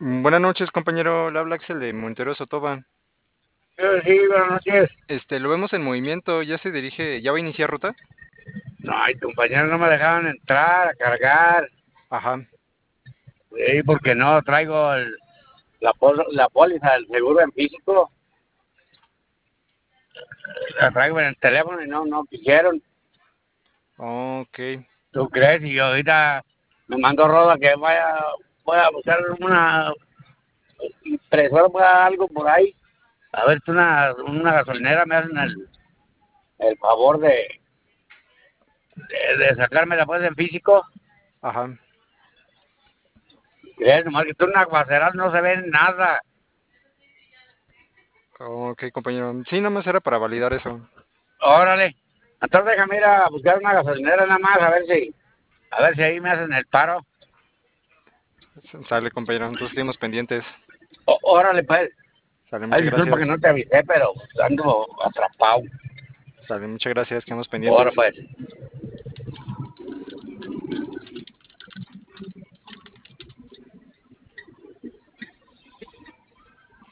Buenas noches, compañero. Le habla Axel de Montero Sotoba. Sí, buenas noches. Lo vemos en movimiento. Ya se dirige, ¿ya va a iniciar ruta? No, ay, compañeros no me dejaban entrar a cargar. Ajá. Sí, porque no traigo la póliza del seguro en físico. La traigo en el teléfono y no quisieron. Ok. ¿Tú crees? Y yo ahorita me mandó Roda que voy a buscar una impresora, algo por ahí. A ver si una gasolinera me hacen el favor de sacarme la póliza en físico. Ajá. ¿Crees? Nomás que tú en aguaceras no se ve nada. Ok, compañero. Sí, nada más era para validar eso. Órale. Entonces déjame ir a buscar una gasolinera nada más, a ver si ahí me hacen el paro. Sale, compañero. Entonces seguimos pendientes. Órale, pues. Sale, Ay, muchas disculpa que gracias. no te avisé, pero ando atrapado. Sale, muchas gracias. Quedamos Órale, pendientes. pues.